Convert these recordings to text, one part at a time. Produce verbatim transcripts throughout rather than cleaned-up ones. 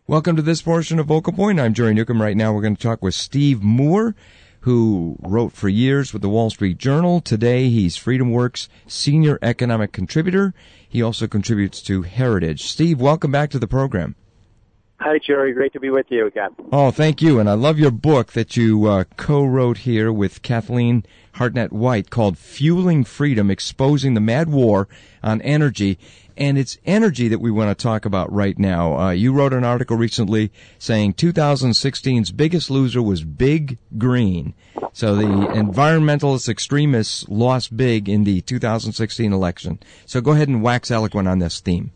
Welcome to this portion of Vocal Point. I'm Jerry Newcomb. Right now we're going to talk with Steve Moore, who wrote for years with the Wall Street Journal. Today he's FreedomWorks Senior Economic Contributor. He also contributes to Heritage. Steve, welcome back to the program. Hi, Jerry. Great to be with you again. Oh, thank you. And I love your book that you uh, co-wrote here with Kathleen Hartnett-White called Fueling Freedom, Exposing the Mad War on Energy. And it's energy that we want to talk about right now. Uh, you wrote an article recently saying twenty sixteen's biggest loser was Big Green. So the environmentalist extremists lost big in the two thousand sixteen election. So go ahead and wax eloquent on this theme.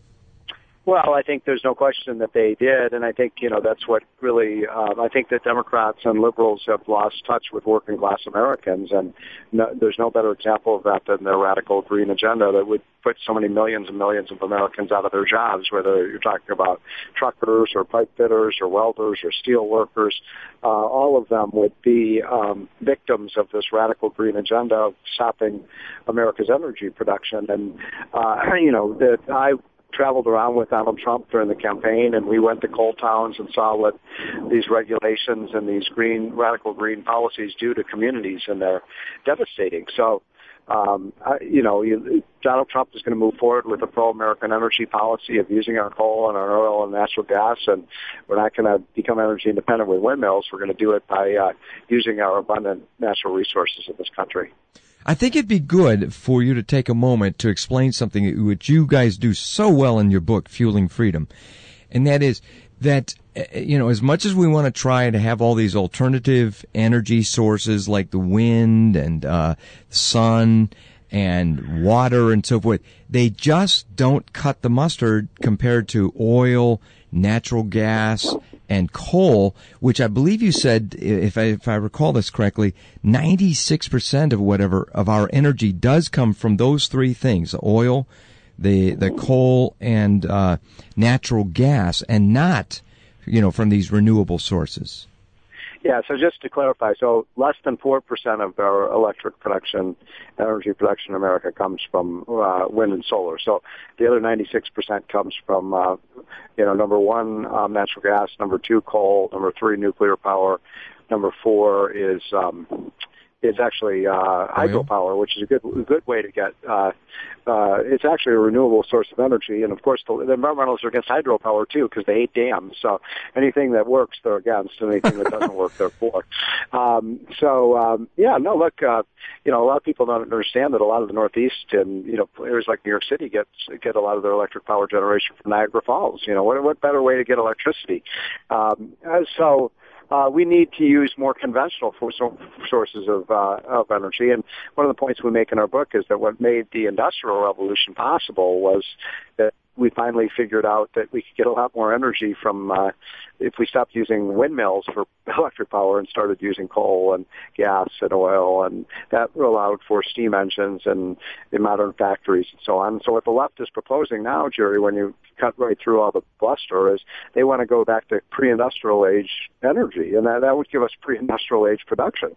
Well, I think there's no question that they did, and I think, you know, that's what really, um, I think that Democrats and liberals have lost touch with working class Americans, and no, there's no better example of that than their radical green agenda that would put so many millions and millions of Americans out of their jobs, whether you're talking about truckers or pipe fitters or welders or steel workers. Uh, all of them would be um, victims of this radical green agenda of stopping America's energy production. And, uh, you know, that I traveled around with Donald Trump during the campaign, and we went to coal towns and saw what these regulations and these green, radical green policies do to communities, and they're devastating. So, um, I, you know, you, Donald Trump is going to move forward with a pro-American energy policy of using our coal and our oil and natural gas, and we're not going to become energy independent with windmills. We're going to do it by uh, using our abundant natural resources in this country. I think it'd be good for you to take a moment to explain something which you guys do so well in your book, Fueling Freedom. And that is that, you know, as much as we want to try to have all these alternative energy sources like the wind and uh sun and water and so forth, they just don't cut the mustard compared to oil, natural gas, and coal, which I believe you said, if I, if I recall this correctly, ninety-six percent of whatever of our energy does come from those three things: the oil, the the coal, and uh, natural gas, and not, you know, from these renewable sources. Yeah, so just to clarify, so less than four percent of our electric production, energy production in America comes from uh, wind and solar. So the other ninety-six percent comes from, uh, you know, number one, um, natural gas, number two, coal, number three, nuclear power, number four is um, is actually uh, hydropower, which is a good a good way to get. Uh, uh, it's actually a renewable source of energy, and of course the, the environmentalists are against hydropower too because they hate dams. So anything that works, they're against, and anything that doesn't work, they're for. Um, so um, yeah, no, look, uh, you know, a lot of people don't understand that a lot of the Northeast and you know areas like New York City get get a lot of their electric power generation from Niagara Falls. You know, what what better way to get electricity? Um, so. Uh, we need to use more conventional for so, sources of, uh, of energy. And one of the points we make in our book is that what made the Industrial Revolution possible was that we finally figured out that we could get a lot more energy from uh, if we stopped using windmills for electric power and started using coal and gas and oil, and that allowed for steam engines and in modern factories and so on. So what the left is proposing now, Jerry, when you cut right through all the bluster, is they want to go back to pre-industrial age energy, and that, that would give us pre-industrial age production.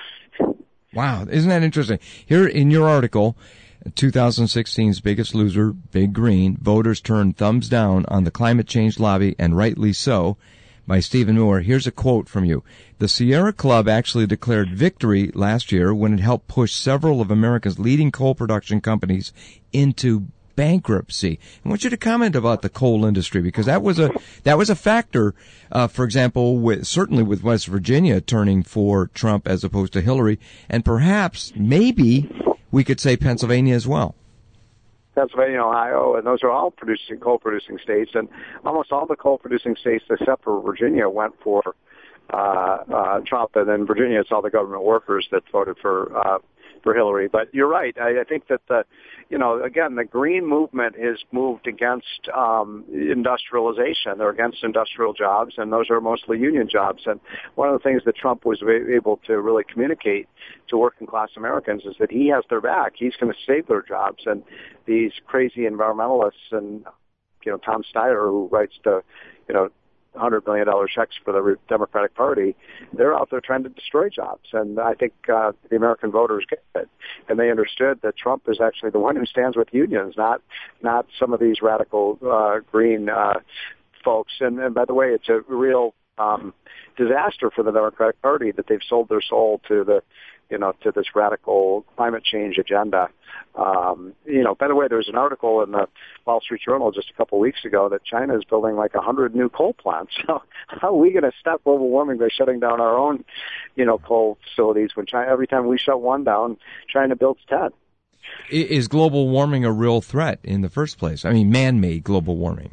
Wow, isn't that interesting? Here in your article, twenty sixteen's biggest loser, Big Green, voters turned thumbs down on the climate change lobby, and rightly so, by Stephen Moore. Here's a quote from you. The Sierra Club actually declared victory last year when it helped push several of America's leading coal production companies into bankruptcy. I want you to comment about the coal industry, because that was a that was a factor, uh, for example, with, certainly with West Virginia turning for Trump as opposed to Hillary, and perhaps, maybe, we could say Pennsylvania as well. Pennsylvania, Ohio, and those are all producing coal-producing states, and almost all the coal-producing states, except for Virginia, went for uh, uh, Trump, and then Virginia, it's all the government workers that voted for uh, for Hillary. But you're right. I, I think that the, you know, again, the green movement is moved against um, industrialization. They're against industrial jobs, and those are mostly union jobs. And one of the things that Trump was able to really communicate to working class Americans is that he has their back. He's going to save their jobs. And these crazy environmentalists and, you know, Tom Steyer, who writes the, you know, one hundred million dollars checks for the Democratic Party, they're out there trying to destroy jobs. And I think uh, the American voters get it. And they understood that Trump is actually the one who stands with unions, not not some of these radical uh, green uh, folks, and, and by the way, it's a real um, disaster for the Democratic Party that they've sold their soul to the, you know, to this radical climate change agenda. Um, you know, by the way, there was an article in the Wall Street Journal just a couple of weeks ago that China is building like a hundred new coal plants. So how are we going to stop global warming by shutting down our own, you know, coal facilities when China, every time we shut one down, China builds ten? Is global warming a real threat in the first place? I mean, man-made global warming.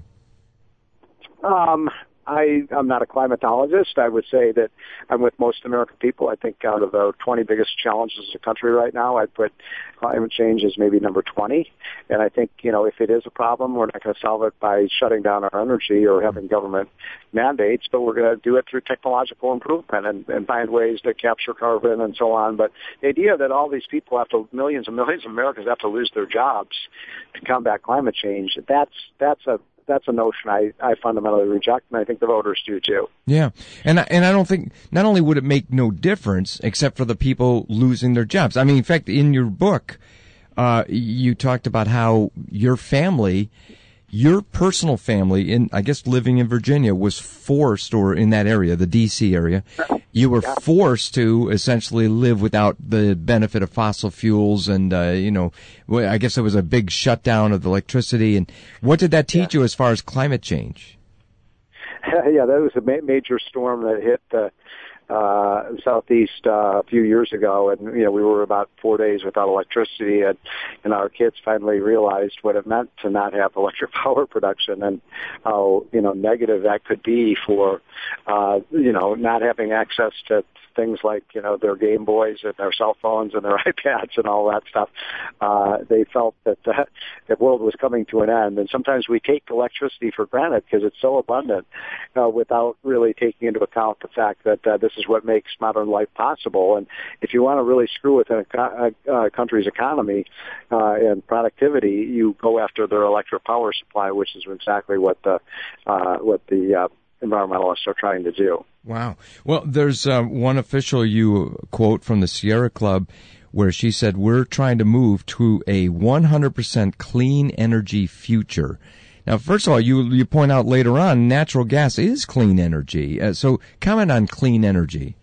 Um, I, I'm not a climatologist. I would say that I'm with most American people. I think out of the twenty biggest challenges of the country right now, I'd put climate change as maybe number twenty. And I think, you know, if it is a problem, we're not going to solve it by shutting down our energy or having government mandates, but we're going to do it through technological improvement and, and find ways to capture carbon and so on. But the idea that all these people have to, millions and millions of Americans have to lose their jobs to combat climate change, that's, that's a That's a notion I, I fundamentally reject, and I think the voters do too. Yeah, and I, and I don't think, not only would it make no difference, except for the people losing their jobs. I mean, in fact, in your book, uh, you talked about how your family, your personal family, in I guess living in Virginia, was forced, or in that area, the D C area, you were yeah. forced to essentially live without the benefit of fossil fuels, and uh, you know, I guess there was a big shutdown of the electricity. And what did that teach yeah. you as far as climate change? Yeah, that was a ma- major storm that hit the uh, southeast uh, a few years ago, and you know we were about four days without electricity, and, and our kids finally realized what it meant to not have electric power production, and how you know negative that could be for uh, you know not having access to things like you know their Game Boys and their cell phones and their iPads and all that stuff. Uh, they felt that the, the world was coming to an end, and sometimes we take electricity for granted because it's so abundant, uh, without really taking into account the fact that uh, this is what makes modern life possible. And if you want to really screw with a, a, a country's economy uh, and productivity, you go after their electric power supply, which is exactly what the uh, what the uh, environmentalists are trying to do. Wow. Well, there's uh, one official you quote from the Sierra Club where she said, we're trying to move to a one hundred percent clean energy future. Now, first of all, you you point out later on, natural gas is clean energy. Uh, so comment on clean energy.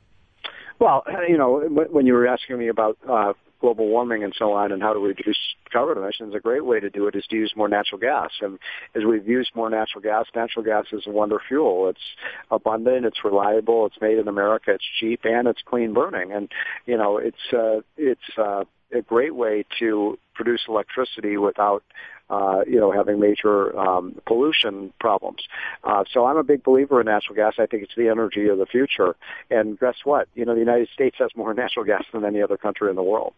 Well, you know, when you were asking me about uh, global warming and so on and how to reduce carbon emissions, a great way to do it is to use more natural gas. And as we've used more natural gas, natural gas is a wonder fuel. It's abundant, it's reliable, it's made in America, it's cheap, and it's clean burning. And, you know, it's, uh, it's uh, a great way to produce electricity without Uh, you know, having major um, pollution problems. Uh, so I'm a big believer in natural gas. I think it's the energy of the future. And guess what? You know, the United States has more natural gas than any other country in the world.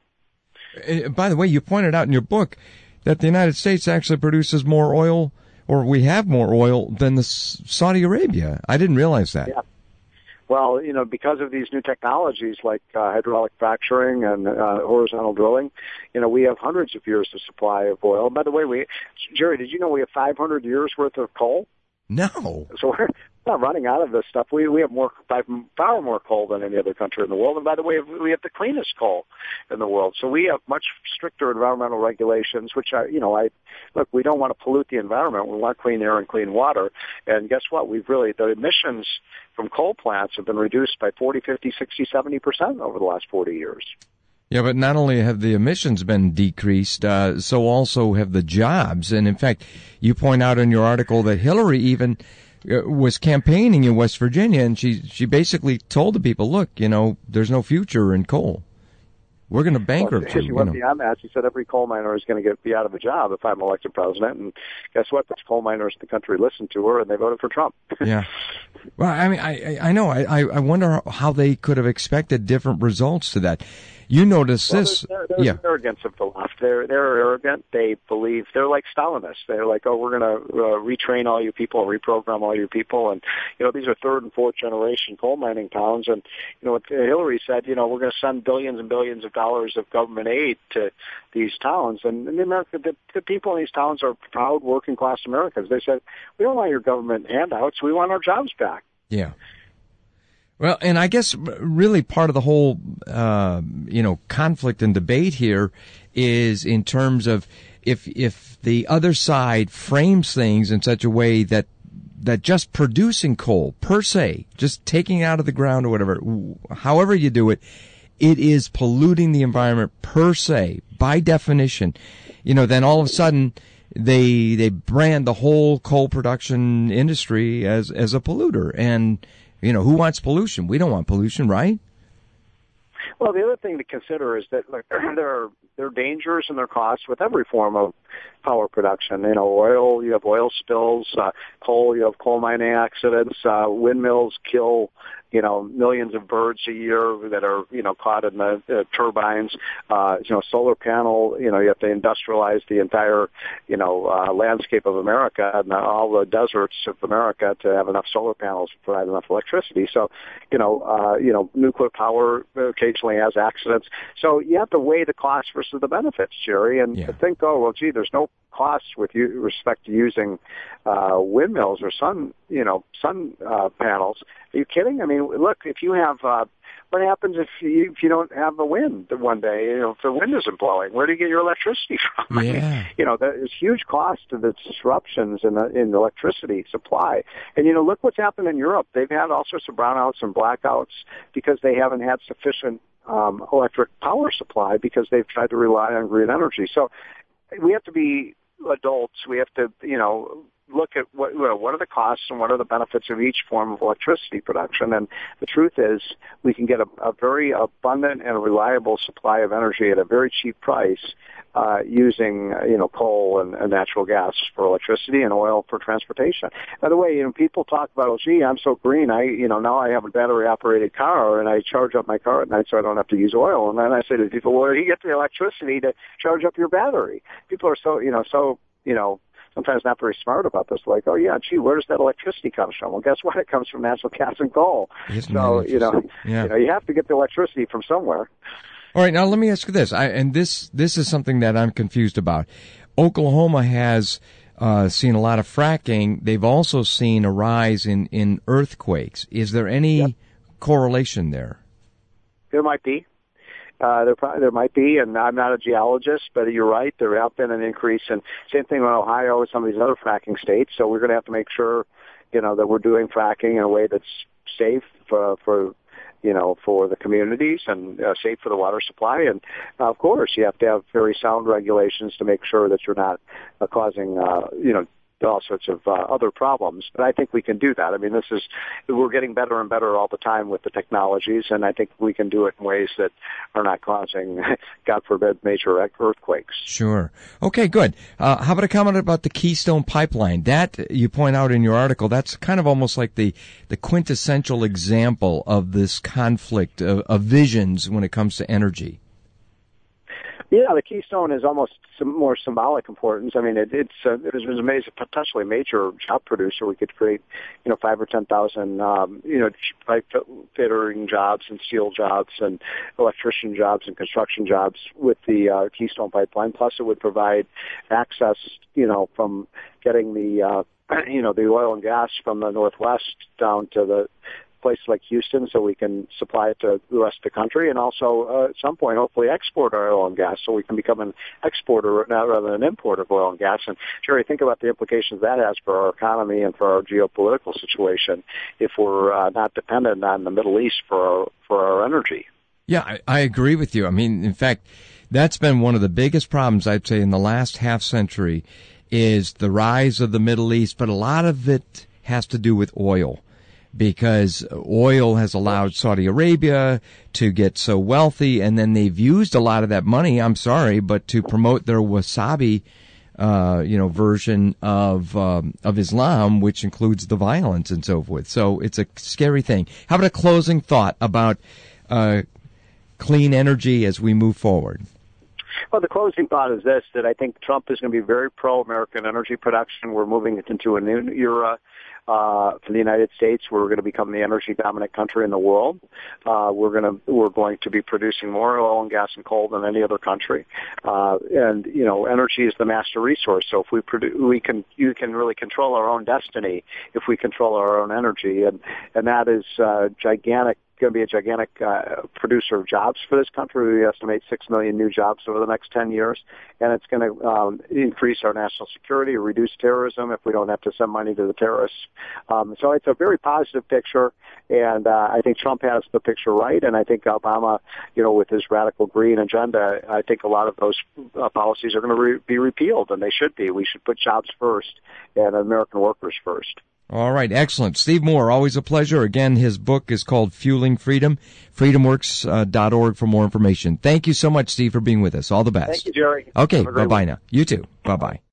Uh, by the way, you pointed out in your book that the United States actually produces more oil, or we have more oil than the Saudi Arabia. I didn't realize that. Yeah. Well, you know, because of these new technologies like uh, hydraulic fracturing and uh, horizontal drilling, you know, we have hundreds of years of supply of oil. And by the way, we, Jerry, did you know we have five hundred years worth of coal? No. So we're not running out of this stuff. We we have more, far more coal than any other country in the world. And by the way, we have the cleanest coal in the world. So we have much stricter environmental regulations, which are, you know, I, look, we don't want to pollute the environment. We want clean air and clean water. And guess what? We've really, the emissions from coal plants have been reduced by forty, fifty, sixty, seventy percent over the last forty years. Yeah, but not only have the emissions been decreased, uh, so also have the jobs. And in fact, you point out in your article that Hillary even uh, was campaigning in West Virginia, and she she basically told the people, look, you know, there's no future in coal. We're going to bankrupt well, you. She you went know. beyond that. She said every coal miner is going to get be out of a job if I'm elected president. And guess what? Those coal miners in the country listened to her, and they voted for Trump. Yeah. Well, I mean, I I know. I I wonder how they could have expected different results to that. You notice well, this. There's, there's yeah. arrogance of the left. They're they're arrogant. They believe they're like Stalinists. They're like, oh, we're going to uh, retrain all you people, reprogram all you people, and you know these are third and fourth generation coal mining towns. And you know what Hillary said, you know, we're going to send billions and billions of dollars of government aid to these towns, and, and the America, the, the people in these towns are proud working class Americans. They said, we don't want your government handouts. We want our jobs back. Yeah. Well, and I guess really part of the whole, uh, you know, conflict and debate here is in terms of if if the other side frames things in such a way that that just producing coal per se, just taking it out of the ground or whatever, however you do it, it is polluting the environment per se, by definition. You know, then all of a sudden they they brand the whole coal production industry as as a polluter. And, you know, who wants pollution? We don't want pollution, right? Well, the other thing to consider is that like, there are there are dangers and there are costs with every form of power production. You know, oil, you have oil spills. Uh, coal, you have coal mining accidents. Uh, windmills kill, you know, millions of birds a year that are, you know, caught in the uh, turbines. Uh, you know, solar panel, you know, you have to industrialize the entire, you know, uh, landscape of America and all the deserts of America to have enough solar panels to provide enough electricity. So, you know, uh, you know, nuclear power occasionally has accidents. So you have to weigh the costs versus the benefits, Jerry, and yeah. think, oh, well, gee, there's no costs with you, respect to using uh, windmills or sun, you know, sun uh, panels. Are you kidding? I mean, look, if you have, uh, what happens if you if you don't have the wind one day? You know, if the wind isn't blowing, where do you get your electricity from? Yeah. I mean, you know, there's huge cost to the disruptions in the in the electricity supply. And you know, look what's happened in Europe. They've had all sorts of brownouts and blackouts because they haven't had sufficient um, electric power supply because they've tried to rely on green energy. So we have to be adults. We have to, you know, look at what, you know, what are the costs and what are the benefits of each form of electricity production. And the truth is we can get a, a very abundant and reliable supply of energy at a very cheap price uh, using, uh, you know, coal and, and natural gas for electricity and oil for transportation. By the way, you know, people talk about, oh, gee, I'm so green. I, you know, now I have a battery-operated car and I charge up my car at night so I don't have to use oil. And then I say to people, well, where do you get the electricity to charge up your battery? People are so, you know, so, you know, sometimes not very smart about this. Like, oh, yeah, gee, where does that electricity come from? Well, guess what? It comes from natural gas and coal. Isn't so, you know, yeah. you know, you have to get the electricity from somewhere. All right, now let me ask you this, I, and this this is something that I'm confused about. Oklahoma has uh, seen a lot of fracking. They've also seen a rise in, in earthquakes. Is there any yep. correlation there? There might be. Uh, there probably, there might be, and I'm not a geologist, but you're right. There have been an increase, and same thing in Ohio and some of these other fracking states. So we're going to have to make sure, you know, that we're doing fracking in a way that's safe for, for you know, for the communities and uh, safe for the water supply. And uh, of course, you have to have very sound regulations to make sure that you're not uh, causing, uh, you know, all sorts of uh, other problems. But I think we can do that. I mean, this is, we're getting better and better all the time with the technologies, and I think we can do it in ways that are not causing, God forbid, major earthquakes. Sure. Okay, good. Uh, how about a comment about the Keystone Pipeline? That, you point out in your article, that's kind of almost like the, the quintessential example of this conflict of, of visions when it comes to energy. Yeah, the Keystone is almost some more symbolic importance. I mean, it, it's uh, it was a major, potentially major job producer. We could create, you know, five or ten thousand, um, you know, pipe fittering jobs and steel jobs and electrician jobs and construction jobs with the uh, Keystone Pipeline. Plus, it would provide access, you know, from getting the, uh, you know, the oil and gas from the Northwest down to the places like Houston so we can supply it to the rest of the country, and also uh, at some point hopefully export our oil and gas so we can become an exporter rather than an importer of oil and gas. And Jerry, think about the implications that has for our economy and for our geopolitical situation if we're uh, not dependent on the Middle East for our, for our energy. Yeah, I, I agree with you. I mean, in fact, that's been one of the biggest problems, I'd say, in the last half century is the rise of the Middle East, but a lot of it has to do with oil. Because oil has allowed Saudi Arabia to get so wealthy, and then they've used a lot of that money, I'm sorry, but to promote their wasabi, uh, you know, version of, um, of Islam, which includes the violence and so forth. So it's a scary thing. How about a closing thought about, uh, clean energy as we move forward? Well, the closing thought is this, that I think Trump is going to be very pro-American energy production. We're moving into a new era uh, for the United States. We're going to become the energy dominant country in the world. Uh, we're going to we're going to be producing more oil and gas and coal than any other country. Uh, and you know, energy is the master resource. So if we produce, we can you can really control our own destiny if we control our own energy, and and that is uh, gigantic going to be a gigantic uh, producer of jobs for this country. We estimate six million new jobs over the next ten years, and it's going to um, increase our national security, reduce terrorism if we don't have to send money to the terrorists. Um, so it's a very positive picture, and uh, I think Trump has the picture right, and I think Obama, you know, with his radical green agenda, I think a lot of those uh, policies are going to re- be repealed, and they should be. We should put jobs first and American workers first. All right, excellent. Steve Moore, always a pleasure. Again, his book is called Fueling Freedom, freedom works dot org for more information. Thank you so much, Steve, for being with us. All the best. Thank you, Jerry. Okay, bye-bye now. You too. Bye-bye.